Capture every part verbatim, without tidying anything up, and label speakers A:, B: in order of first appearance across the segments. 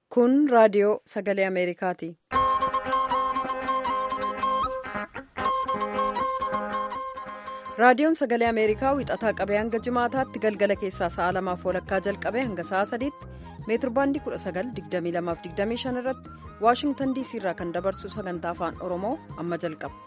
A: Kun raadiyoo sagalee Ameerikaati. Raadiyoon sagalee Ameerikaa wixataa qabee hanga jimaataatti galgala keessaa sa'a lamaaf walakkaa jalqabee hanga sa'a sadiitti meetirbaandii kudha sagal digdamii lamaaf digdamii shan irratti Waashingtan diisii irraa kan dabarsu sagantaa afaan Oromoo amma jalqaba.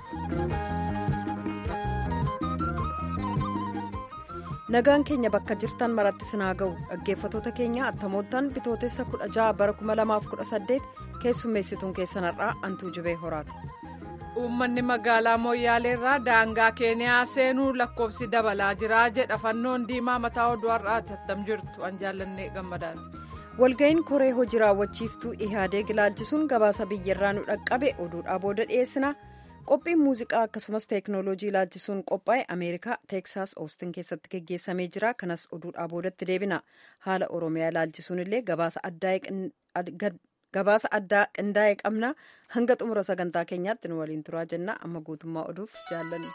A: Nagaan keenya bakka jirtan maratti sinaa ga'u dhaggeeffatoota keenya attamoottan bitootessa kudha ja'a bara kuma lamaaf kudha saddeet keessummeessituun keessanarraa antuu jibee horaati.
B: Uummanni magaalaa Mooyyaaleerraa daangaa Keeniyaa seenuu lakkoofsi dabalaa jira jedha fannoon diimaa mataa oduu har'aa tattam jirtu an jaallannee gammadaati.
A: Walga'iin koree hojii raawwachiiftuu Ihaadeeg ilaalchisuun gabaasa biyyarraa nu dhaqqabe oduudhaa booda dhiyeessina. Qophiin muuziqaa akkasumas teeknooloojii ilaalchisuun qophaa'e Ameerikaa Teeksaas Oostin keessatti geggeessamee jira. Kanas oduudhaa boodatti deebina. Haala Oromiyaa ilaalchisuun illee gabaasa addaa qindaa'e qabna. Hanga xumura sagantaa keenyaatti nu waliin turaa jenna. Amma guutummaa oduuf jaallanne.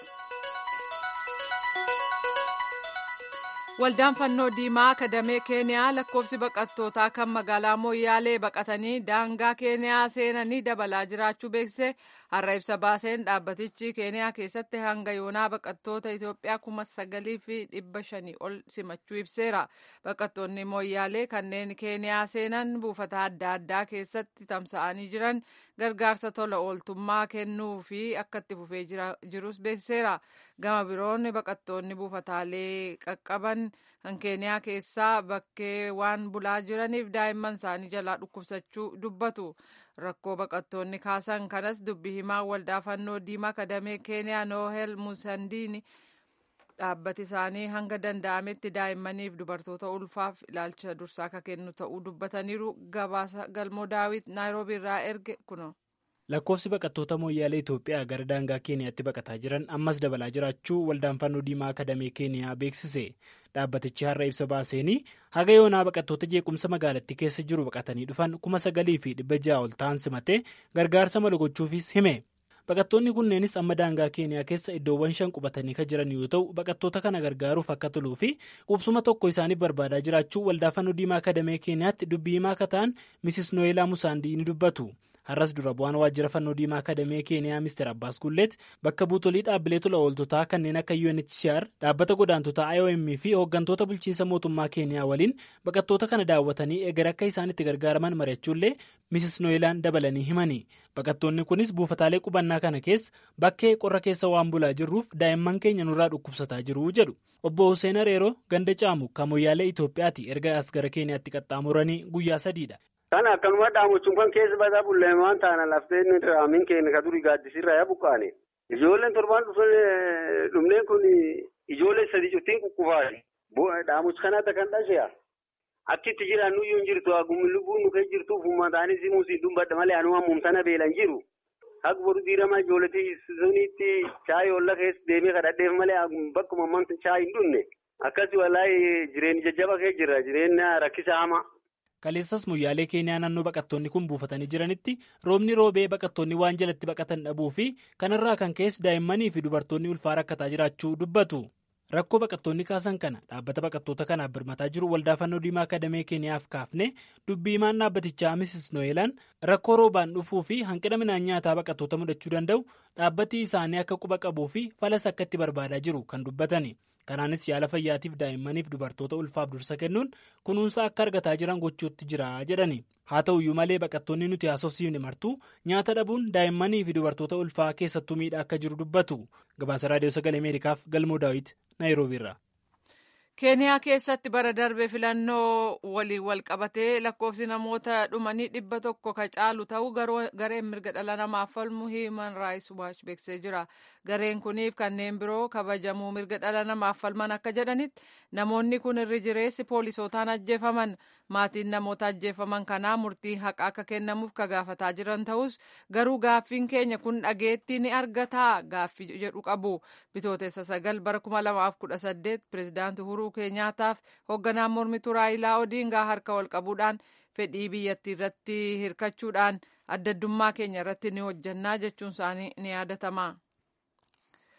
B: Waldaan fannoo diimaa akadamee Keeniyaa lakkoofsi baqattootaa kan magaalaa Mooyyaalee baqatanii daangaa Keeniyaa seenanii dabalaa jiraachuu beeksise. Har'a ibsa baaseen dhaabbatichi Keeniyaa keessatti hanga yoonaa baqattoota Itoophiyaa kuma sagalii fi dhibba shanii ol simachuu ibseera. Baqattoonni Mooyyaalee kanneen Keeniyaa seenan buufata adda addaa keessatti tamsa'anii jiran gargaarsa tola ooltummaa kennuu fi akka itti fufee jirus beeksiseera. Gama biroon baqattoonni buufataalee qaqqaban kan Keeniyaa keessaa bakkee waan bulaa jiraniif daa'imman isaanii jalaa dhukkubsachuu dubbatu. Rakkoo baqattoonni kaasan kanas dubbii himaa waldaa fannoo diimaa akadamee Keeniyaa Noohel Musandiini dhaabbati isaanii hanga danda'ametti daa'immaniif dubartoota ulfaaf ilaalcha dursaa akka kennu ta'uu dubbataniiru. Gabaasa galmoo daawit naayiroobii irraa erge kuno.
C: Lakkoofsi baqattoota Mooyyaalee Itoophiyaa gara daangaa Keeniyaatti baqataa jiran ammas dabalaa jiraachuu waldaan fannoo diimaa akadamee Keeniyaa beeksise. Dhaabbatichi har'a ibsa baaseenii haga yoonaa baqattoota jeequmsa magaalattii keessa jiru baqatanii dhufan kuma sagalii fi dhibba ja'a ol ta'an simatee gargaarsa mala gochuufis hime. Baqattoonni kunneenis amma daangaa Keeniyaa keessa iddoowwan shan qubatanii kan jiran yoo ta'u baqattoota kana gargaaruuf akka toluu fi qubsuma tokko isaaniif barbaadaa jiraachuu waldaa fannoo diimaa akadamee Keeniyaatti dubbii himaa akka ta'an Misis Nooyelaa Musaandii ni dubbatu. Har'as dura bu'aan waajjira fannoo diimaa akadamee Keeniyaa Mister Abbaas Gulleet bakka buutolii dhaabbilee tola ooltotaa kanneen akka U N H C R dhaabbata godaantotaa I O M fi hooggantoota bulchiinsa mootummaa Keeniyaa waliin baqattoota kana daawwatanii eegar akka isaan itti gargaaraman mari'achuullee Misis Nooyelaan dabalanii himani. Baqattoonni kunis buufataalee qubannaa kana keessa bakkee qorra keessa waan bulaa jirruuf daa'imman keenya nurraa dhukkubsataa jiru jedhu. Obbo Hussein Areeroo ganda caamu kan Mooyyaalee Itoophiyaatti erga as gara Keeniyaatti qaxxaamuranii guyyaa sadiidha.
D: Kan akkanuma dhaamuchuun kan keessa badaa bulleemaan taana laftee inni raamiin keenya ka durii gaaddisirraa yaa buqqaane. Ijoolleen torbaan dhumneen kun ijoollee sadii cuttiin kukkufaati. Dhaamuchi kanaatti kan dhashe'a. Akkitti jiraan nuyyuu hin jirtu haguun lubbuun nu keessa jirtuuf uummataanis himuusiin dubbadha malee anuma muumsana beelan jiru. Haga boru diiramaa ijoolletii suniitti chaayii olla keessa deemee kadhadheef malee bakkuma ammaan chaayii hin dhunne. Akkasii walaayee jireenya jajjaba keessa jira jireenya rakkisa hamaa.
C: Kaleessas Mooyyaalee Keeniyaa naannoo baqattoonni kun buufatanii jiranitti roobni roobee baqattoonni waan jalatti baqatan dhabuu fi kanarraa kan keessa daa'immanii fi dubartoonni ulfaa rakkataa jiraachuu dubbatu. Rakkoo baqattoonni kaasan kana dhaabbata baqattoota kanaaf birmataa jiru waldaa fannoo diimaa akadamee Keeniyaaf kaafne dubbii himaan dhaabbatichaa Misis Nooyelaan rakkoo roobaan dhufuu fi hanqina midhaan nyaataa baqattoota mudachuu danda'u dhaabbati isaanii akka quba qabuu fi falas akka itti barbaadaa jiru kan dubbatani. Kanaanis yaala fayyaatiif daa'immaniif dubartoota ulfaaf dursa kennuun kunuunsa akka argataa jiran gochuutti jira jedhani. Haa ta'uyyuu malee baqattoonni nuti haasofsiifne martuu nyaata dhabuun daa'immanii fi dubartoota ulfaa keessattuu miidhaa akka jiru dubbatu. Gabaasa raadiyoo sagalee Ameerikaaf galmoo daawit Naayiroobiirraa.
B: Keeniyaa keessatti bara darbe filannoo waliin wal qabatee lakkoofsi namoota dhumanii dhibba tokko ka caalu ta'uu gareen mirga dhala namaaf falmu Human Rights Watch beeksisee jira. Gareen kuniif kanneen biroo kabajamuu mirga dhala namaaf falman akka jedhanitti namoonni kun irri jireessi poolisootaan ajjeefaman. Maatiin namoota ajjeefaman kanaa murtii haqaa akka kennamuuf ka gaafataa jiran ta'us garuu gaaffiin keenya kun dhageettii ni argataa gaaffii jedhu qabu. Bitootessa sagal bara kuma lamaaf kudha saddeet pireezidaantii Uhuruu Keenyaataaf hoogganaan mormituu Raayilaa Odiingaa harka wal qabuudhaan fedhii biyyattii irratti hirkachuudhaan adda addummaa keenya irratti ni hojjannaa jechuun isaanii ni yaadatama.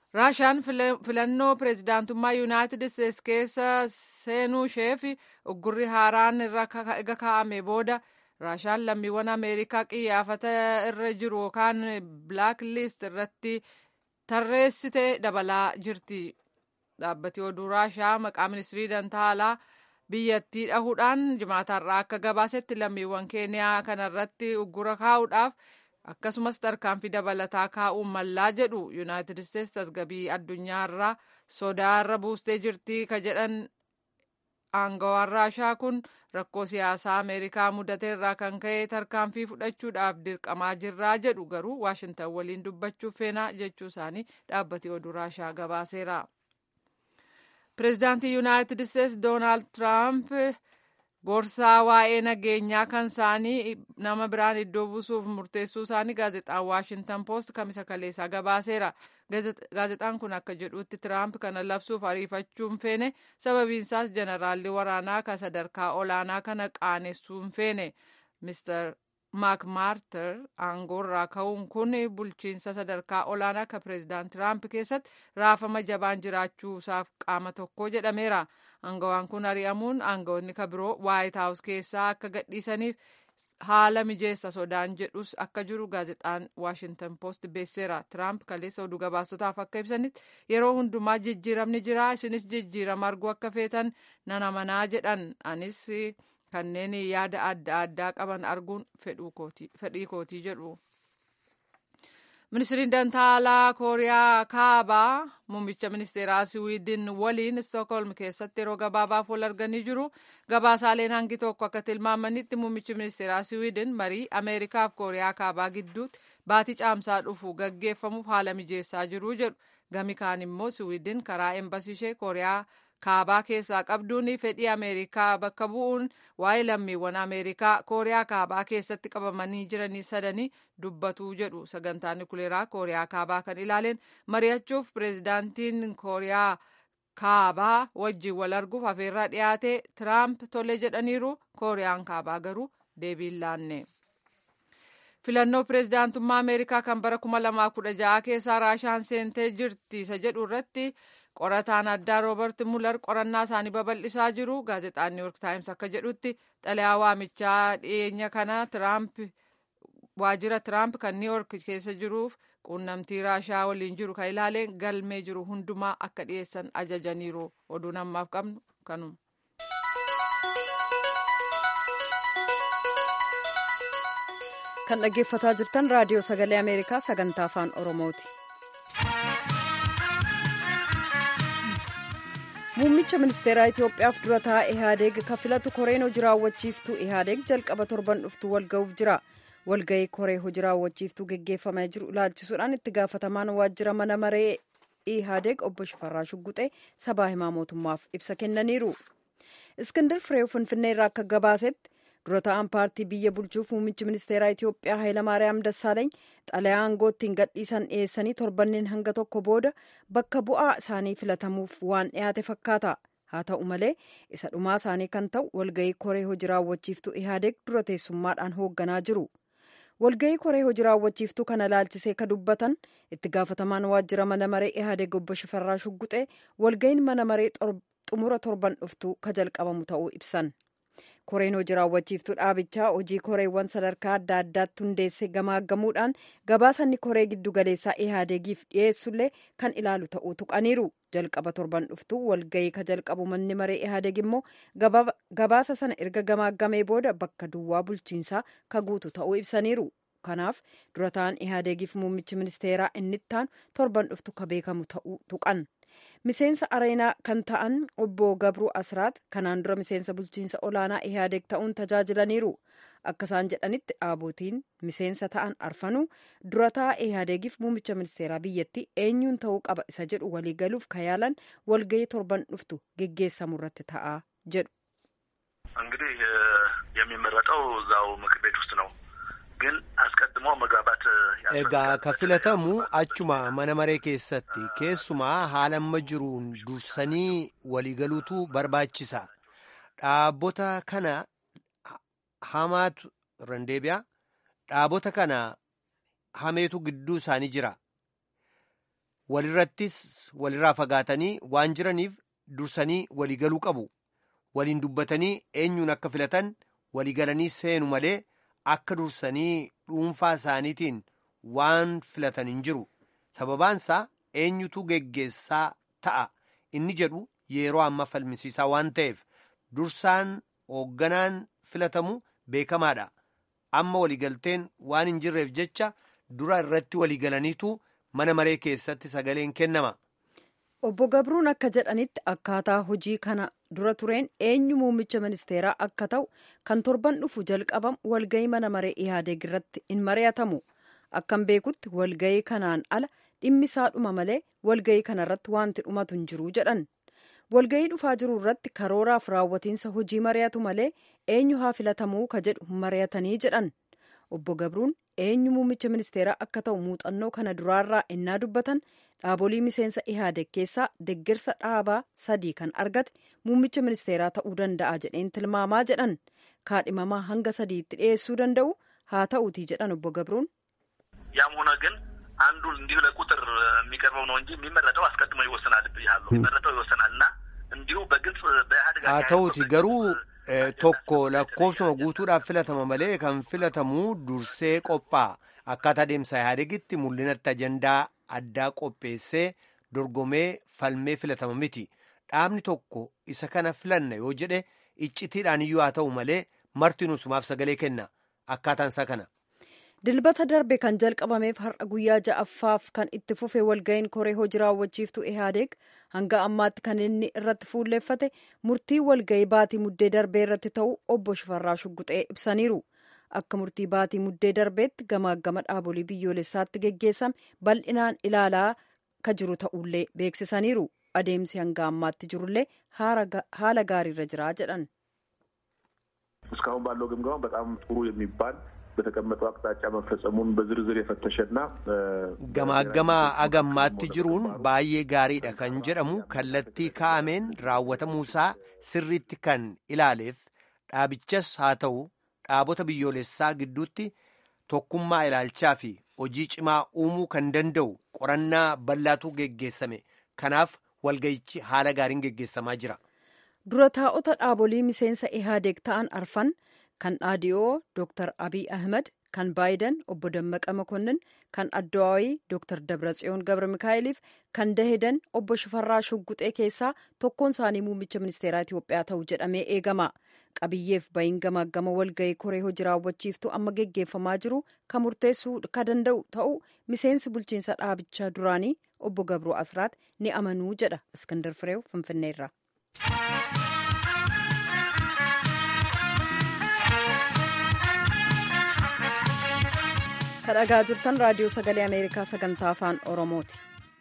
B: Raashaan filannoo pireezidaantummaa Yuunaayitid Isteetsi keessa seenuu isheef uggurri haaraan irra ega kaa'ame booda Raashaan lammiiwwan Ameerikaa qiyyaafata irra jiru yookaan Black List irratti tarreessitee dabalaa jirti. Dhaabbati oduu Raashaa maqaa ministirii dantaa alaa biyyattii dhahuudhaan jimaataarraa akka gabaasetti lammiiwwan Keeniyaa kanarratti uggura kaa'uudhaaf akkasumas tarkaanfii dabalataa kaa'uun mallaa jedhu. Yuunaayitid Isteetsi tasgabbii addunyaarraa sodaarra buustee jirti ka jedhan aangawaan Raashaa kun rakkoo siyaasaa Ameerikaa mudateerraa kan ka'e tarkaanfii fudhachuudhaaf dirqamaa jirraa jedhu. Garuu Waashintan waliin dubbachuuf feenaa jechuu isaanii dhaabbati oduu Raashaa gabaaseera. Pireezidaantii Yuunaayitid Isteetsi Doonaald Tiraamp gorsaa waa'ee nageenyaa kan isaanii nama biraan iddoo buusuuf murteessuu isaanii gaazexaan Waashintan Poost kamisa kaleessaa gabaaseera. Gaazexaan kun akka jedhutti Tiraamp kana labsuuf ariifachuun feene sababiinsaas jeneraalli waraanaa kan sadarkaa olaanaa kana qaanessuun feene. Mister Maak Maartar aangoorraa ka'uun kun bulchiinsa sadarkaa olaanaa kan pireezidaant Tiraamp keessatti raafama jabaan jiraachuusaaf qaama tokko jedhameera. Aangawaan kun ari'amuun aangawoonni kan biroo Waayit Haawus keessaa akka gadhiisaniif haala mijeessa sodaan jedhus akka jiru gaazexaan Waashintan Poost beeseera. Tiraamp kaleessa oduu gabaasotaaf akka ibsanitti yeroo hundumaa jijjiiramni jira, isinis jijjiirama arguu akka feetan nan amanaa jedhan. Anis kanneen yaada adda addaa qaban arguun fedhii kootii jedhu. Ministiriin dantaa alaa Kooriyaa Kaabaa muummicha ministeeraa Siwiidin waliin Stookholm keessatti yeroo gabaabaaf wal arganii jiru. Gabaasaaleen hangi tokko akka tilmaamanitti muummichi ministeeraa Siwiidin marii Ameerikaaf Kooriyaa Kaabaa gidduutti baatii caamsaa dhufu gaggeeffamuuf haala mijeessaa jiru jedhu. Gami kaan immoo Siwiidin karaa embasii ishee Kooriyaa Kaabaa keessaa qabduun fedhii Ameerikaa bakka bu'uun waa'ee lammiiwwan Ameerikaa Kooriyaa Kaabaa keessatti qabamanii jiranii sadanii dubbatu jedhu. Sagantaan nukuleeraa Kooriyaa Kaabaa kan ilaaleen mari'achuuf pireezidaantiin Kooriyaa Kaabaa wajjin wal arguuf afeerraa dhiyaate Tiraamp tole jedhaniiru. Kooriyaan Kaabaa garuu deebii hin laanne. Filannoo pireezidaantummaa Ameerikaa kan bara kuma lamaa kudha ja'a keessaa Raashaan seentee jirti isa jedhu irratti qorataan addaa Roobert Muller qorannaa isaanii babal'isaa jiru. Gaazexaan New York Times akka jedhutti xalayaa waamichaa dhiyeenya kana Tiraamp waajjira Tiraamp kan New York keessa jiruuf quunnamtii Raashaa waliin jiru kan ilaaleen galmee jiru hundumaa akka dhiyeessan ajajaniiru. Oduun ammaaf qabnu kanuma.
A: Kan dhaggeeffataa jirtan raadiyoo sagalee Ameerikaa sagantaa afaan Oromooti. Muummicha ministeeraa Itoophiyaaf dura taa'aa Ihaadeeg kan filatu koreen hojii raawwachiiftuu Ihaadeeg jalqaba torban dhuftu walga'uuf jira. Walga'ii koree hojii raawwachiiftuu geggeeffamaa jiru ilaalchisuudhaan itti gaafatamaan waajjira mana maree Ihaadeeg obbo Shifarraa Shugguxee sabaa himaa mootummaaf ibsa kennaniiru. Iskindar Fireew Finfinnee irraa akka gabaasetti dura taa'aan paartii biyya bulchuuf muummichi ministeeraa Itoophiyaa Hayilamaariyaam Dassaaleeny xalayaa aangoottiin gadhiisan dhiyeessanii torbanneen hanga tokko booda bakka bu'aa isaanii filatamuuf waan dhiyaate fakkaata. Haa ta'u malee isa dhumaa isaanii kan ta'u walga'ii koree hojii raawwachiiftuu Ihaadeeg dura teessummaadhaan hoogganaa jiru. Walga'ii koree hojii raawwachiiftuu kana ilaalchisee ka dubbatan itti gaafatamaan waajjira mana maree Ihaadeeg obbo Shifarraa Shugguxee walga'iin mana maree xumura torban dhuftuu ka jalqabamu ta'uu ibsan. Koreen hojii raawwachiiftuu dhaabichaa hojii koreewwan sadarkaa adda addaatti hundeesse gamaaggamuudhaan gabaasanni koree giddu galeessaa Ihaadeegiif dhiyeessullee kan ilaalu ta'uu tuqaniiru. Jalqaba torban dhuftuu walga'ii ka jalqabu manni maree Ihaadeeg immoo gabaasa sana erga gamaaggamee booda bakka duwwaa bulchiinsaa ka guutu ta'uu ibsaniiru. Kanaaf dura ta'an Ihaadeegiif muummichi ministeeraa inni ittaanu torban dhuftu ka beekamu ta'uu tuqan. Miseensa areenaa kan ta'an obbo Gabruu Asraat kanaan dura miseensa bulchiinsa olaanaa Ihaadeeg ta'uun tajaajilaniiru. Akka isaan jedhanitti dhaabotiin miseensa ta'an arfanuu dura taa'aa Ihaadeegiif muummicha ministeeraa biyyattii eenyuun ta'uu qaba isa jedhu waliigaluuf kayaalan walga'ii torban dhuftu geggeessamu irratti ta'a jedhu.
E: እንግዲህ የሚመረጠው እዛው ምክር ቤት ውስጥ ነው ግን አስቀድሞ መግባባት
F: egaa ka filatamu achuma mana maree keessatti keessumaa haala amma jiruun dursanii waliigaluutu barbaachisa. Dhaabota kana hamaatu randeebiyaa dhaabota kana hameetu gidduu isaanii jira. walirrattis walirraa fagaatanii waan jiraniif dursanii waliigaluu qabu. Waliin dubbatanii eenyuun akka filatan waliigalanii seenu malee akka dursanii dhuunfaa isaaniitiin waan filatan hin jiru. Sababaansaa eenyutu geggeessaa ta'a inni jedhu yeroo amma falmisiisaa waan ta'eef dursaan hoogganaan filatamu beekamaadha. Amma waliigalteen waan hin jirreef jecha dura irratti waliigalaniitu mana maree keessatti sagaleen kennama.
A: Obbo Gabruun akka jedhanitti akkaataa hojii kana dura tureen eenyu muummicha ministeeraa akka ta'u kan torban dhufu jalqabamu walgahii mana maree Ihaadeeg irratti hin mari'atamu. Akkan beekutti walgahii kanaan ala dhimmi isaa dhuma malee walgahii kanarratti wanti dhumatu hin jiru jedhan. Walgahii dhufaa jiru irratti karooraaf raawwatiinsa hojii mari'atu malee eenyu haa filatamuu ka jedhu mari'atanii jedhan. Obbo Gabruun eenyu muummicha ministeeraa akka ta'u muuxannoo kana duraarraa innaa dubbatan dhaabolee miseensa Ihaadeeg keessaa deeggarsa dhaabaa sadii kan argate muummicha ministeeraa ta'uu danda'a jedheen tilmaamaa jedhan. Kaadhimamaa hanga sadiitti dhiyeessuu danda'u haa ta'uutii jedhan Obbo Gabruun.
E: ያም ሆነ ግን አንዱ እንዲሁ ለቁጥር የሚቀርበው ነው እንጂ የሚመረጠው አስቀድሞ ይወሰናል ብያለሁ። የሚመረጠው ይወሰናል እና እንዲሁ በግልጽ በኢህአዴግ
F: haa ta'uuti garuu tokko lakkoofsuma guutuudhaaf filatama malee kan filatamu dursee qophaa'a. Akkaataa deemsa Ihaadeegitti mul'inatti ajandaa addaa qopheessee dorgomee falmee filatama miti. Dhaabni tokko isa kana filanna yoo jedhe iccitiidhaan iyyuu haa ta'u malee martinuu sumaaf sagalee kenna. Akkaataan isaa kana.
A: Dilbata darbe kan jalqabameef har'a guyyaa ja'affaaf kan itti fufe walga'iin koree hojii raawwachiiftuu Ihaadeeg hanga ammaatti kan inni irratti fuulleeffate murtii walga'ii baatii muddee darbee irratti ta'uu obbo Shifarraa Shugguxee ibsaniiru. Akka murtii baatii muddee darbeetti gamaagama dhaabolee biyyoolessaatti geggeessame bal'inaan ilaalaa ka jiru ta'ullee beeksisaniiru. Adeemsi hanga ammaatti jirullee haala gaariirra jira jedhan.
G: እስካሁን ባለው ግምገማ በጣም ጥሩ የሚባል በተቀመጠው አቅጣጫ መፈጸሙን በዝርዝር የፈተሸና
F: ገማገማ አገማት ጅሩን ባዬ ጋሪዳ kan jedhamu kallattii kaa'ameen raawwatamuusaa sirriitti kan ilaaleef dhaabichas haa ta'u dhaabota biyyoolessaa gidduutti tokkummaa ilaalchaa fi hojii cimaa uumuu kan danda'u qorannaa bal'aatu geggeessame. Kanaaf walga'ichi haala gaariin geggeessamaa jira.
A: Dura taa'ota dhaabolee miseensa Ihaadeeg ta'an arfan kan dhaadiyoo Dooktar Abiy Ahmed, kan Baayiden obbo Dammaqa Makonnin, kan Addawaayii Dooktar Dabratsiyoon Gabra Mikaa'eliif kan Dahedan obbo Shifarraa Shugguxee keessaa tokkoon isaanii muummicha ministeeraa Itoophiyaa ta'u jedhamee eegama. Qabiyyeef bayin gamaagama walga'ii koree hojii raawwachiiftuu amma geggeeffamaa jiru kan murteessuu ka danda'u ta'u miseensi bulchiinsa dhaabichaa duraanii obbo Gabroo Asraat ni amanuu jedha Iskandar Fireew Finfinneerraa. kadhagaa jirtan raadiyoo sagalee ameerikaa sagantaa afaan oromooti.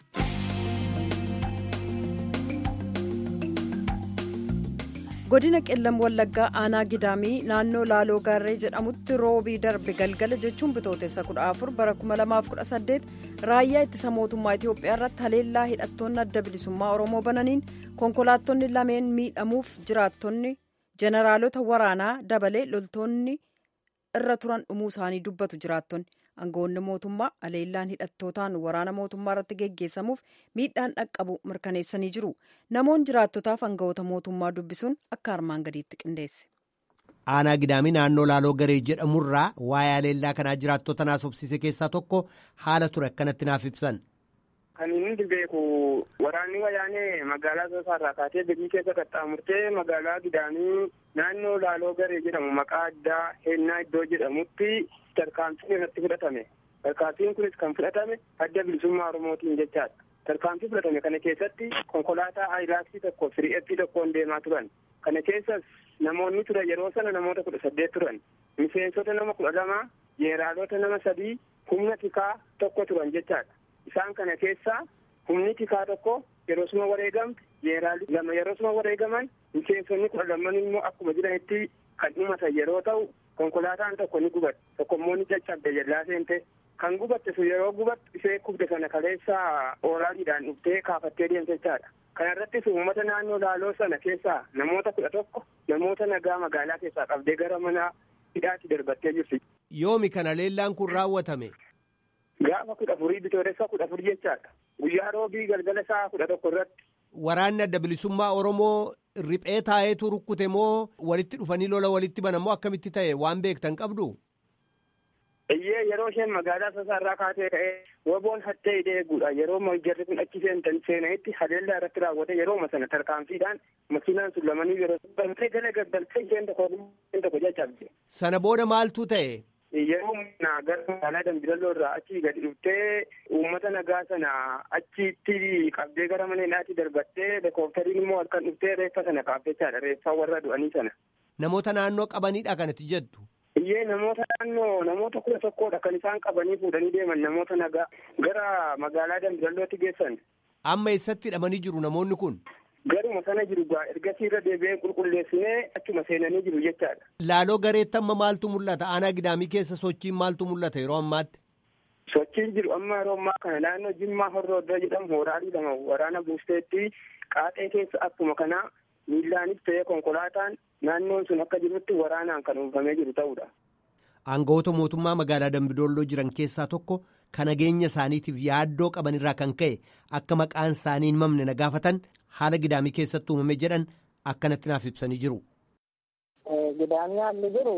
A: godina qellam wallaggaa aanaa gidaamii naannoo laaloo gaarree jedhamutti roobii darbe galgala jechuun bitootessa kudha afur bara kuma lamaaf kudha saddeet raayyaa ittisa mootummaa Itoophiyaa irratti haleellaa hidhattoonni adda bilisummaa oromoo bananiin konkolaattonni lameen miidhamuuf jiraattonni jeneraalota waraanaa dabalee loltoonni irra turan dhumuu isaanii dubbatu jiraattonni. Aangawoonni mootummaa haleellaan hidhattootaan waraana mootummaa irratti geggeessamuuf miidhaan dhaqqabu mirkaneessanii jiru. Namoonni jiraattotaaf aangawoota mootummaa dubbisuun akka armaan gadiitti qindeesse.
F: Aanaa gidaamii naannoo laaloo garee jedhamurraa waa'ee haleellaa kanaa jiraattota naaf obsiise keessaa tokko haala ture akkanatti naaf ibsan.
H: Kan inni beeku waraanni wayyaanee magaalaa Soosaarraa kaatee Beekii keessa qaxxaamurtee magaalaa gidaamii naannoo laaloo garee jedhamu maqaa addaa Heennaa iddoo jedhamutti tarkaanfiin irratti fudhatame. Tarkaanfiin kunis kan fudhatame adda bilisummaa Oromootiin jechaadha. Tarkaanfii fudhatame kana keessatti konkolaataa Aayilaaksii tokko firi'eettii tokkoon deemaa turan. Kana keessas namoonni turan yeroo sana namoota kudha saddeet turan. Miseensota nama kudha lama, jeneraalota nama sadii, humna tikaa tokko turan jechaadha. Isaan kana keessaa humni tikaa tokko yeroo suma wareegamte, jeneraalli lama yeroo suma wareegaman, miseensonni kudha laman immoo akkuma jiranitti kan dhumatan yeroo ta'u, konkolaataan tokko ni gubatte, tokko immoo ni caccabde jallaa seente. Kan gubatte sun yeroo gubattu ishee kubde sana kaleessaa ooraaliidhaan dhuftee kaafattee deemte jechaadha. Kana irrattis uummata naannoo laaloo sana keessaa namoota kudha tokko namoota nagaa magaalaa keessaa qabdee gara mana hidhaatti darbattee jirti.
F: Yoomi kana haleellaan kun raawwatame?
H: Gaafa kudha afurii bitootessa kudha afurii jechaadha. guyyaa roobii galgala isaa kudha tokko irratti.
F: Waraanni adda bilisummaa Oromoo riphee taa'eetu rukkute moo walitti dhufanii lola walitti banan moo akkamitti ta'e waan beektan qabdu?
H: Iyyee yeroo isheen magaalaa Sasaarraa kaatee ka'ee waboon hattee hidhee eeguudha. Yeroo jarri kun achi seentan seenanitti haleellaa irratti raawwate yeroo sana tarkaanfiidhaan makiinaan sun lamanii yeroo galtee gala gaggaltee isheen tokko isheen tokko jajjabde.
F: Sana booda maaltu ta'e?
H: Yeroo na gara magaalaa Dambidalloo irraa achi gadi dhuftee uummata nagaa sana achitti qabdee gara mana hidhaatti darbattee helikooftariin immoo halkan dhuftee reeffa sana kaaftechaadha. Reeffa warra du'anii sana.
F: Namoota naannoo qabaniidha kanatti jettu?
H: Iyyee namoota naannoo namoota kudha tokkodha kan isaan qabanii fuudhanii deeman namoota nagaa gara magaalaa Dambidallootti geessan.
F: Amma eessatti hidhamanii jiru namoonni kun?
H: Garuma sana jiru gaa ergasii irra deebi'ee qulqulleessinee achuma seenanii jiru jechaadha.
F: Laaloo gareetti amma maaltu mul'ata? Aanaa Gidaamii keessa sochiin maaltu mul'ata yeroo ammaatti?
H: Sochiin jiru amma yeroo ammaa kana naannoo Jimmaa Horrooddaa jedhamu hooraarii lama waraana buusteetti qaaxee keessa akkuma kanaa miillaanis ta'ee konkolaataan naannoon sun akka jirutti waraanaan kan uwwifamee jiru ta'uudha.
F: Aangawoota mootummaa magaalaa Dambidolloo jiran keessaa tokko kan nageenya isaaniitiif yaaddoo qaban irraa kan ka'e akka maqaan isaanii hin mamne na gaafatan haala Gidaamii keessatti uumame jedhan akkanatti naaf ibsanii jiru.
I: Gidaamii haalli jiru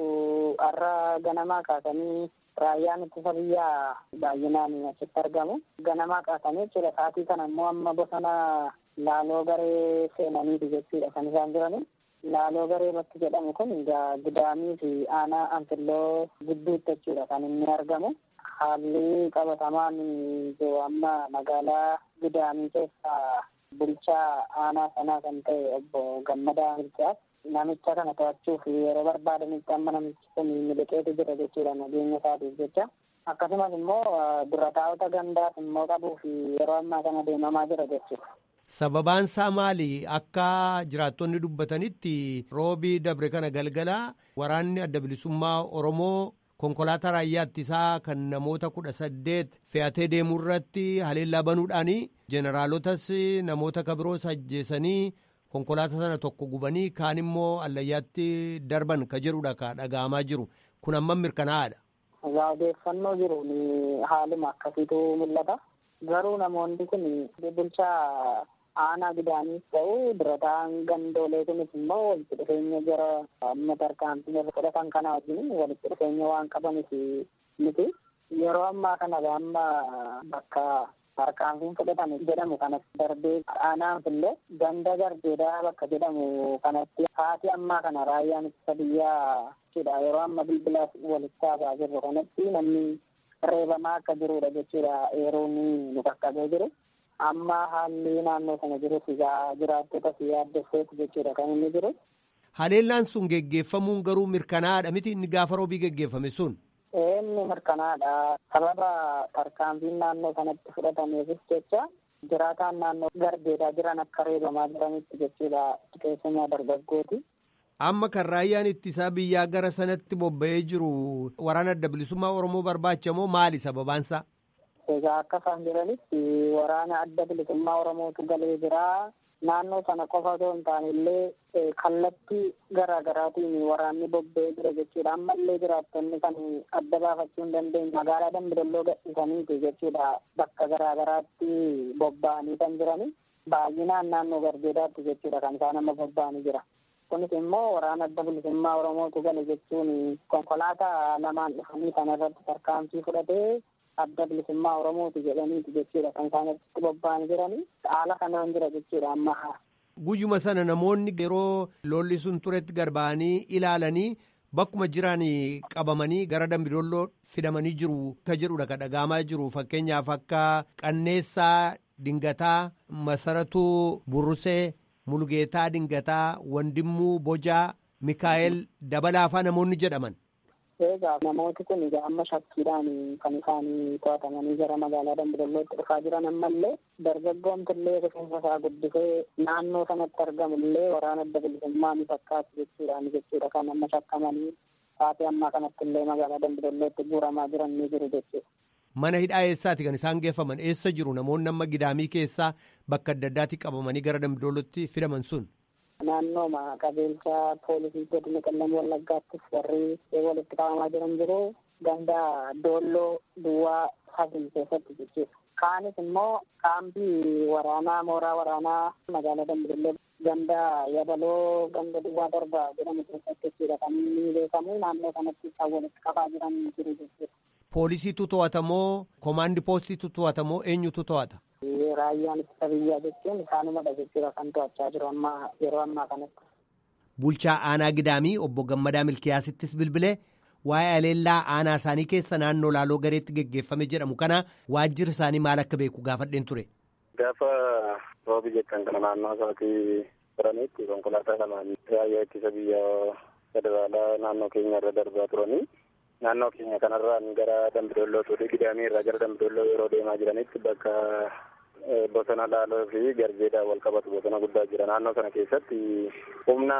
I: har'a ganamaa kaasanii raayyaan ittisa biyyaa baay'inaan achitti argamu. Ganamaa kaasanii jechuudha. Sa'aatii kana immoo amma bosona laaloo garee seenaniiti jechuudha kan isaan jirani. Laaloo garee bakki jedhamu kun Gidaamii fi aanaa Anfilloo gidduutti jechuudha kan inni argamu. Haalli qabatamaan jiru amma magaalaa Gidaamii keessaa bulchaa aanaa sanaa kan ta'e obbo Gammadaa Milchaas namicha kana to'achuuf yeroo barbaadanitti amma namichi kun miliqeetu jira jechuudha nageenya isaatiif jecha. Akkasumas immoo dura taa'ota gandaas immoo qabuuf yeroo ammaa kana deemamaa jira jechuudha.
F: Sababaan isaa maali? Akka jiraattonni dubbatanitti roobii dabre kana galgala waraanni adda bilisummaa Oromoo konkolaataa raayyaa ittisaa kan namoota kudha saddeet fe'atee deemuu irratti haleellaa banuudhaan jeneraalotas namoota kabiroos ajjeesanii konkolaataa sana tokko gubanii kaan immoo allayyaatti darban ka jedhudha ka dhaga'amaa jiru. Kun amma mirkanaa'aadha.
I: Odeeffannoo jiru haaluma akkasiitu mul'ata. Garuu namoonni kun bulchaa aanaa Gidaamiis ta'u dura ta'an gandoolee kunis immoo walitti dhufeenya jara amma tarkaanfii irra fudhatan kana wajjin walitti dhufeenya waan qabanis miti. Yeroo ammaa kana amma bakka tarkaanfiin fudhatame jedhamu kanatti darbee aanaan fillee ganda gardeedaa bakka jedhamu kanatti haati ammaa kana raayyaan ittisa biyyaa jechuudha. Yeroo amma bilbila walitti haasa'aa jirru kanatti namni reebamaa akka jirudha jechuudha yeroo nu qaqqabee jiru. Amma haalli naannoo sana jiru jiraattota fi yaaddesseetu jechuudha kan inni jiru.
F: Haleellaan sun geggeeffamuun garuu mirkanaa'aadha miti inni gaafa roobii geggeeffame sun?
I: Inni mirkanaa'aadha. Sababa tarkaanfiin naannoo sanatti fudhatameefis jecha jiraataan naannoo gardeedaa jiran akka reebamaa jiranitti jechuudha keessumaa dargaggooti.
F: Amma kan raayyaan ittisaa biyyaa gara sanatti bobba'ee jiru waraana adda bilisummaa Oromoo barbaacha moo maali sababaansaa?
I: Egaa akka isaan jiranitti waraana adda bilisummaa Oromootu galee jira. Naannoo sana qofa osoo hin taane illee kallattii garaa garaatiin waraanni bobba'ee jira jechuudha. Ammallee jiraattonni kan adda baafachuu hin dandeenye magaalaa Dambidolloo gadhiisaniiti jechuudha. Bakka garaa garaatti bobba'anii kan jirani. Baay'inaan naannoo gardeedaatti jechuudha kan isaan amma bobba'anii jira. Kunis immoo waraana adda bilisummaa Oromootu gale jechuun konkolaataa lamaan dhufanii kana irratti tarkaanfii fudhatee adda bilisummaa Oromooti jedhaniiti jechuudha kan isaan irratti bobba'anii jiranii haala kanaan jira jechuudha amma.
F: Guyyuma sana namoonni yeroo lolli sun turetti garba'anii ilaalanii bakkuma jiran qabamanii gara Dambidolloo fidamanii jiru ka jedhudha ka dhaga'amaa jiru. Fakkeenyaaf akka Qanneessaa Dingataa, Masaratuu Burrusee, Mulgeetaa Dingataa, Wandimmuu Bojaa, Mikaa'el Dabalaafaa namoonni jedhaman.
I: Egaa namooti kun egaa amma shakkiidhaan kan isaanii to'atamanii gara magaalaa Dambidollootti dhufaa jiran ammallee dargaggoomtillee rifeensa isaa guddisee naannoo sanatti argamullee waraana adda bilisummaa ni fakkaatu jechuudhaan jechuudha kan amma shakkamanii sa'aatii ammaa kanatti illee magaalaa Dambidollootti guuramaa jiran ni jiru jechuudha.
F: Mana hidhaa eessaati kan isaan geeffaman? Eessa jiru namoonni amma Gidaamii keessaa bakka adda addaatti qabamanii gara Dambidollootti fidaman sun?
I: Naannoo qabeelcha poolisii godina Qellem Wallaggaattis warri walitti qabamaa jiran jiru. Ganda Doolloo Duwwaa Hasin keessatti jechuudha. Kaanis immoo kaampii waraanaa mooraa waraanaa magaalaa Dambidolloo ganda yabaloo ganda duwwaa darba jedhamu keessatti hidhatanii beekamu naannoo kanatti kan walitti qabaa jiran jiru jechuudha.
F: Poolisiitu to'atamoo komaandi poostiitu to'atamoo eenyutu to'ata?
I: Raayyaan ittisa biyyaa jechuun isaanuma jechuudha kan to'achaa jiru amma yeroo ammaa kanatti.
F: Bulchaa aanaa Gidaamii obbo Gammadaa Milkiyaasittis bilbilee waa'ee aleellaa aanaa isaanii keessa naannoo laaloo gareetti geggeeffame jedhamu kana waajjirri isaanii maal akka beeku gaafadheen ture.
J: Gaafa roobi jettan kana naannoo isaatii turaniitti konkolaataa lamaan raayyaa ittisa biyyaa federaalaa naannoo keenya irra darbaa turanii naannoo keenya kanarraan gara Dambidolloo turre Gidaamii irraa gara Dambidolloo yeroo deemaa jiranitti bakka bosona laaloo fi garjeedhaan wal qabatu bosona guddaa jira naannoo sana keessatti humna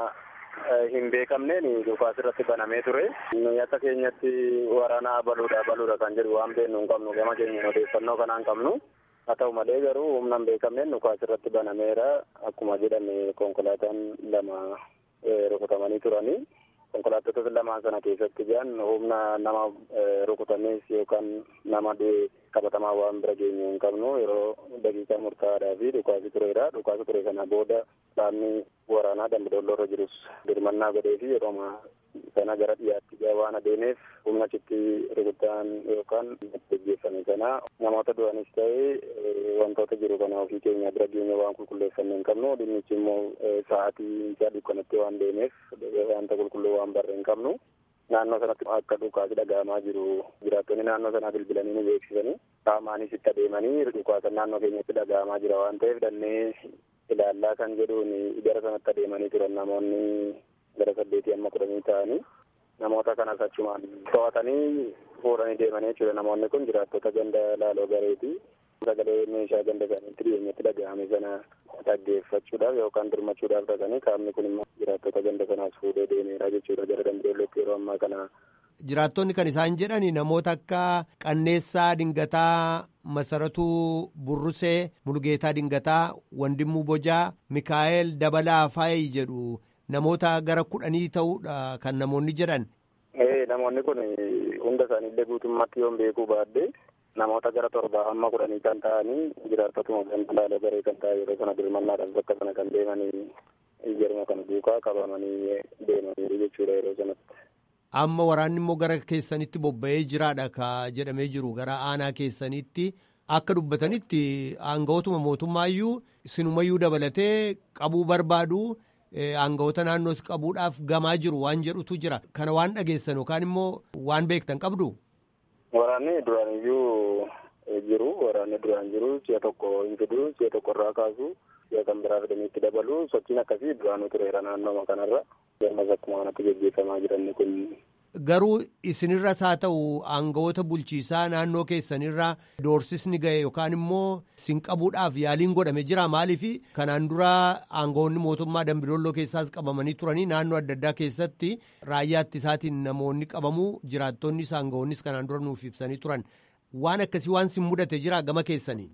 J: hin beekamneen dhukaas irratti banamee ture. Akka keenyatti waraana baluudha baluudha kan jedhu waan beeknu hin qabnu gama keenya odeeffannoo kanaan qabnu. Haa ta'u malee garuu humna hin beekamneen dhukaas irratti banameera akkuma jedhame konkolaataan lama rukutamanii turanii. Konkolaattota lamaan sana keessatti jiran humna nama rukutamees yookaan nama du'e qabatamaa waan bira geenyu hin qabnu yeroo daqiiqaa murtaa'aadhaa fi dhukaasi tureera. Dhukaasi ture sana booda dhaabni waraanaa Dambidolloo irra jirus dirmannaa godhee fi yeroo sana gara dhiyaatti waan adeemeef humna achitti rukuttaan yookaan gaggeeffame sana namoota du'anis ta'ee wantoota jiru kana ofii keenya bira geenya waan qulqulleeffannee hin qabnu. Dhimmichi immoo sa'aatii isaa dukkanatti waan deemeef wanta qulqulluu waan barree hin qabnu. Naannoo sanatti akka dhukaasi dhaga'amaa jiru jiraattonni naannoo sanaa bilbilanii nu beeksisanii qaamaanis itti adeemanii dhukaasa naannoo keenyatti dhaga'amaa jira waan ta'eef dannee ilaallaa kan jedhuun gara sanatti adeemanii turan namoonni gara saddeetii amma kudhanii ta'anii namoota kanas achumaan to'atanii fuudhanii deemanii jechuudha. Namoonni kun jiraattota ganda laaloo gareeti. Sagalee meeshaa ganda isaaniitti dhiyeenyatti dhaga'ame sana dhaggeeffachuudhaaf yookaan dirmachuudhaaf dhaqanii qaamni kun immoo jiraattota ganda sanaas fuudhee deemeera jechuudha gara Dambidollootti yeroo ammaa kana.
F: Jiraattonni kan isaan jedhani namoota akka Qanneessaa Dingataa, Masaratuu Burrusee, Mulgeetaa Dingataa, Wandimmuu Bojaa, Mikaa'el Dabalaa Faayi jedhu namoota gara kudhanii ta'uudha kan namoonni jedhan.
J: Ee namoonni kun hunda isaaniillee guutummaatti yoon beekuu baadde namoota gara torbaa amma kudhanii kan ta'anii jiraattotuma ganda laaloo garee kan ta'an yeroo sana dirmannaadhaaf bakka sana kan deemanii yeroo kana duukaa qabamanii deemanii jechuudha yeroo sanatti.
F: Amma waraanni immoo gara keessanitti bobba'ee jiraadha ka jedhamee jiru gara aanaa keessanitti akka dubbatanitti aangawootuma mootummaayyuu sinumayyuu dabalatee qabuu barbaadu aangawoota naannoos qabuudhaaf gamaa jiru waan jedhutu jira. Kana waan dhageessan yookaan immoo waan beektan qabdu?
J: Waraanni duraaniyyuu jiru waraanni duraan jiru si'a tokko hin fidu si'a tokko irraa kaasu si'a kan biraa fidaniitti dabalu sochiin akkasii duraanuu tureera naannoo kanarra yeroo akkuma kanatti gaggeeffamaa jiran kun.
F: Garuu isinirras haa ta'u aangawoota bulchiisaa naannoo keessanirraa doorsisni ga'e yookaan immoo sin qabuudhaaf yaaliin godhame jira maaliif kanaan dura aangawoonni mootummaa Dambidolloo keessaas qabamanii turanii naannoo adda addaa keessatti raayyaa ittisaatiin namoonni qabamuu jiraattonnis aangawoonnis kanaan dura nuuf ibsanii turan waan akkasii waan sin mudate jira gama keessanii.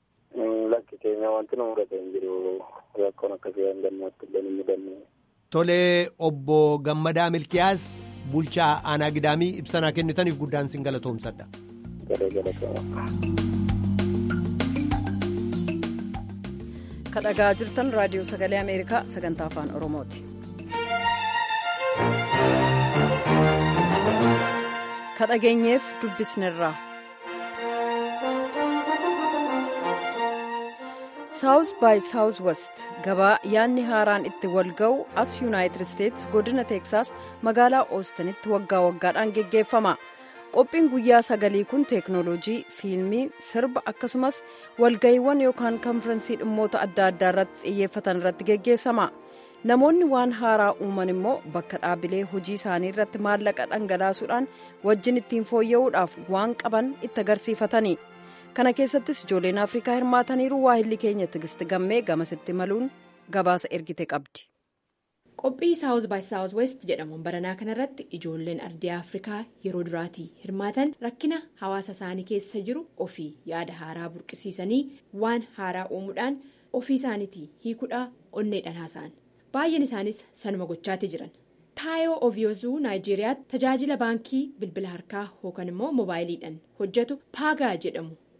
J: Lakki keenya wanti nu mudate hin jiru rakkoon akkasii waan gammaatti illee hin mudanne.
F: Tolee obbo Gammadaa Milkiyaas bulchaa aanaa Gidaamii ibsanaa kennitaniif guddaan sin galatoomsadha.
A: Ka dhagaa jirtan raadiyoo sagalee Ameerikaa sagantaa afaan Oromooti. Ka dhageenyeef dubbisnerraa. South by Southwest gabaa yaadni haaraan itti wal ga'u as Yuunaayitid Isteetsi godina Teeksaas magaalaa Oostinitti waggaa waggaadhaan geggeeffama. Qophiin guyyaa sagalii kun teeknooloojii, fiilmii, sirba akkasumas walga'iiwwan yookaan konfirensii dhimmoota adda addaa irratti xiyyeeffatan irratti geggeessama. Namoonni waan haaraa uuman immoo bakka dhaabilee hojii isaanii irratti maallaqa dhangalaasuudhaan wajjin ittiin fooyya'uudhaaf waan qaban itti agarsiifatani. Kana keessattis ijoolleen Afrikaa hirmaataniiru waahilli keenya Tigisti Gammee gamasitti maluun gabaasa ergite qabdi.
K: Qophii South by Southwest jedhamuun baranaa kanarratti ijoolleen ardii Afrikaa yeroo duraatii hirmaatan rakkina hawaasa isaanii keessa jiru ofii yaada haaraa burqisiisanii waan haaraa uumuudhaan ofii isaaniitii hiikuudhaa onneedhaan haasa'an. Baay'een isaanis sanuma gochaatti jiran. Taayoo Oviyoozuu Naayijeeriyaatti tajaajila baankii bilbila harkaa yookaan immoo moobaayiliidhaan hojjetu Paagaa jedhamu.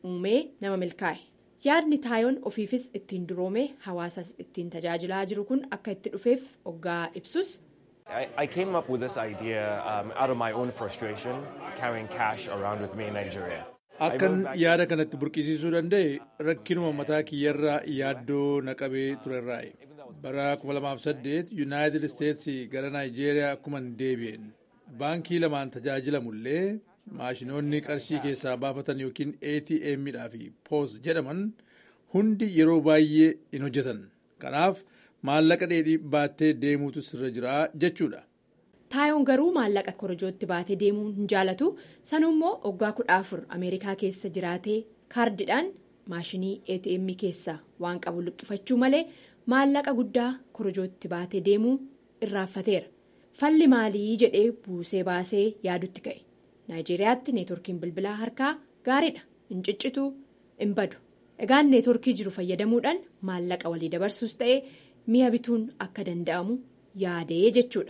K: uumee nama milkaa'e. Yaadni taayoon ofiifis ittiin duroomee hawaasas ittiin tajaajilaa jiru kun akka itti dhufeef oggaa ibsus.
L: I came up with this idea um, out of my own frustration carrying cash around with me in Nigeria.
M: Akkan yaada kanatti burqisiisuu danda'e rakkinuma mataa kiyyarraa yaaddoo naqabee turerraayi. Bara kuma lamaaf saddeet Yuunaayitid Isteetsi gara Naayijeeriyaa akkuma deebi'een baankii lamaan tajaajilamullee maashinoonni qarshii keessaa baafatan yookiin A T M'dhaa fi poos jedhaman hundi yeroo baay'ee hin hojjetan. Kanaaf maallaqa dheedhii baattee deemuutu sirra jira jechuudha.
K: Taayoon garuu maallaqa korojootti baatee deemuu hin jaalatu. Sanuummoo waggaa kudha afur Ameerikaa keessa jiraatee kaardidhaan maashinii A T M keessaa waan qabu luqqifachuu malee maallaqa guddaa korojootti baatee deemuu irraanfateera. Falli maalii jedhee buusee baasee yaadutti ka'e. Naayijeriyaatti neetworkiin bilbilaa harkaa gaariidha. Hin ciccitu, hin badu. Egaan neetworkii jiru fayyadamuudhaan maallaqa walii dabarsuus ta'ee mi'a bituun akka danda'amu yaadee jechuudha.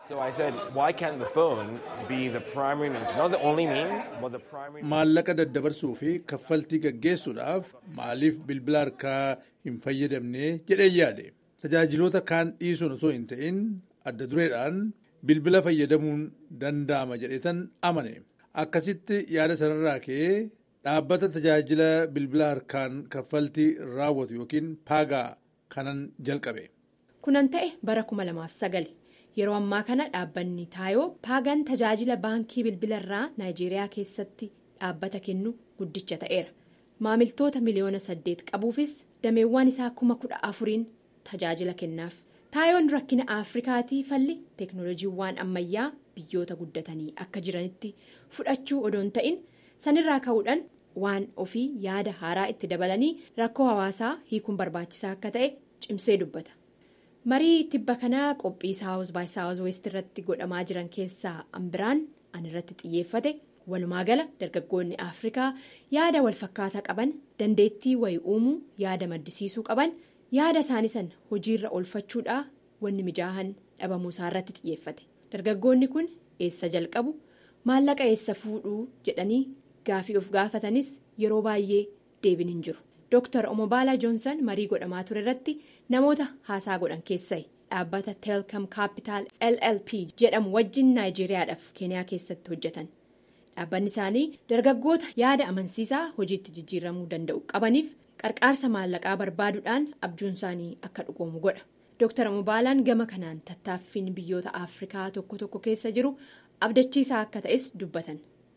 M: Maallaqa daddabarsuu fi kaffaltii gaggeessuudhaaf maaliif bilbila harkaa hin fayyadamne jedhee yaade. Tajaajiloota kaan dhiisuun osoo hin ta'in adda dureedhaan bilbila fayyadamuun danda'ama jedheetan amane. Akkasitti yaada sanarraa ka'ee dhaabbata tajaajila bilbila harkaan kaffaltii raawwatu yookiin paagaa kanan jalqabe.
K: Kunan ta'e bara kuma lamaaf sagali. Yeroo ammaa kana dhaabbanni taayoo paagaan tajaajila baankii bilbilarraa Naayijeriyaa keessatti dhaabbata kennu guddicha ta'eera. Maamiltoota miliyoona saddeet qabuufis dameewwan isaa kuma kudha afuriin tajaajila kennaaf. Taayoon rakkina Afrikaatii falli teeknooloojiiwwan ammayyaa biyyoota guddatanii akka jiranitti fudhachuu odoon ta'in sanirraa ka'uudhaan waan ofii yaada haaraa itti dabalanii rakkoo hawaasaa hiikuun barbaachisaa akka ta'e cimsee dubbata. Marii tibba kanaa qophii saawuz baay saawuz weest irratti godhamaa jiran keessaa ambiraan an irratti xiyyeeffate walumaa gala dargaggoonni Afrikaa yaada walfakkaataa qaban dandeettii wayii uumuu yaada maddisiisuu qaban yaada isaanii san hojiirra oolfachuudhaa wanni mijaahan dhabamuu isaa irratti xiyyeeffate. Dargaggoonni kun eessa jalqabu maallaqa eessa fuudhuu jedhanii gaafii of gaafatanis yeroo baay'ee deebiin hin jiru. Dooktar Omobaalaa Joonsan marii godhamaa ture irratti namoota haasaa godhan keessaa dhaabbata Telkom Capital L L P jedhamu wajjin Naayijeriyaadhaaf Keeniyaa keessatti hojjetan. Dhaabbanni isaanii dargaggoota yaada amansiisaa hojiitti jijjiiramuu danda'u qabaniif qarqaarsa maallaqaa barbaaduudhaan abjuun isaanii akka dhugoomu godha. Dooktar Omobaalaan gama kanaan tattaaffiin biyyoota Afrikaa tokko tokko keessa jiru abdachiisaa akka ta'es dubbatan.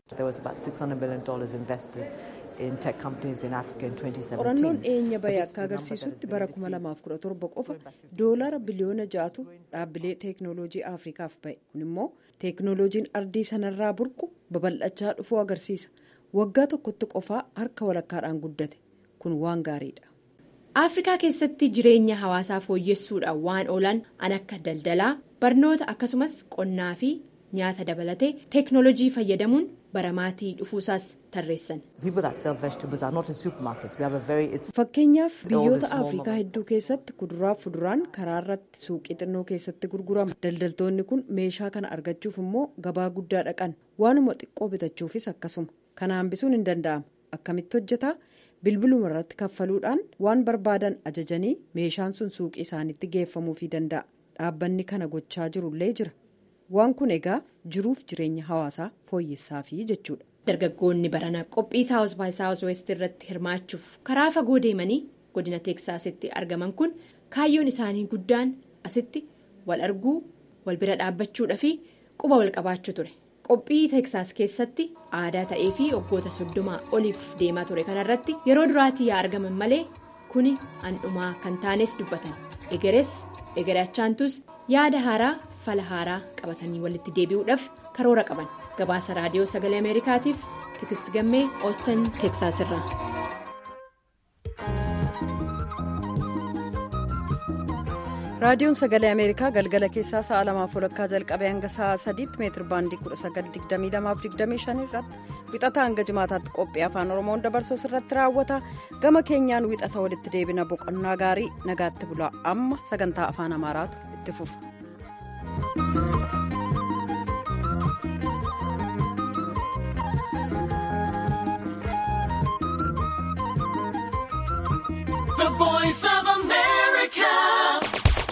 A: Qorannoon dhiyeenya bahee akka agarsiisutti bara kuma lamaaf kudha torba qofa doolaara biliyoona ja'atu dhaabbilee teeknooloojii Afrikaaf bahe. Kun immoo teeknooloojiin ardii sanarraa burqu babal'achaa dhufuu agarsiisa. Waggaa tokkotti qofaa harka walakkaadhaan guddate. Kun waan gaariidha.
K: Afrikaa keessatti jireenya hawaasaa fooyyessuudhaan waan oolan an akka daldalaa, barnoota akkasumas qonnaa fi nyaata dabalatee teeknooloojii fayyadamuun baramaatii dhufuusaas tarreessan.
A: Fakkeenyaaf biyyoota Afrikaa hedduu keessatti kuduraaf fuduraan karaa irratti suuqii xinnoo keessatti gurgurama. Daldaltoonni kun meeshaa kana argachuuf immoo gabaa guddaa dhaqan waanuma xiqqoo bitachuufis akkasuma. Kana hambisuun hin danda'amu. Akkamitti hojjetaa? Bilbiluma irratti kaffaluudhaan waan barbaadan ajajanii meeshaan sun suuqii isaaniitti geeffamuufii danda'a. Dhaabbanni kana gochaa jirullee jira. Waan kun egaa jiruuf jireenya hawaasaa fooyyessaafii jechuudha.
K: Dargaggoonni barana qophii saawuz baay saawuz weest irratti hirmaachuuf karaa fagoo deemanii godina teeksaasitti argaman kun kaayyoon isaanii guddaan asitti wal arguu wal bira dhaabbachuudha fi quba wal qabaachuu ture. Qophii teeksaas keessatti aadaa ta'ee fi waggoota soddomaa oliif deemaa ture kanarratti yeroo duraatii yaa argaman malee kuni handhumaa kan taanes dubbatan. Egeres egeree achaantus yaada haaraa fala haaraa qabatanii walitti deebi'uudhaaf karoora qaban. Gabaasa raadiyoo sagalee Ameerikaatiif Tikist Gammee Oostin Teeksaas irraa.
A: Raadiyoon sagalee Ameerikaa galgala keessaa sa'a lamaaf walakkaa jalqabee hanga sa'a sadiitti meetir baandii kudha sagal digdamii lamaaf digdamii shan irratti wixata hanga jimaataatti qophii afaan Oromoon dabarsuus irratti raawwata. Gama keenyaan wixata walitti deebina boqonnaa gaarii nagaatti bulaa amma sagantaa afaan Amaaraatu itti fufa.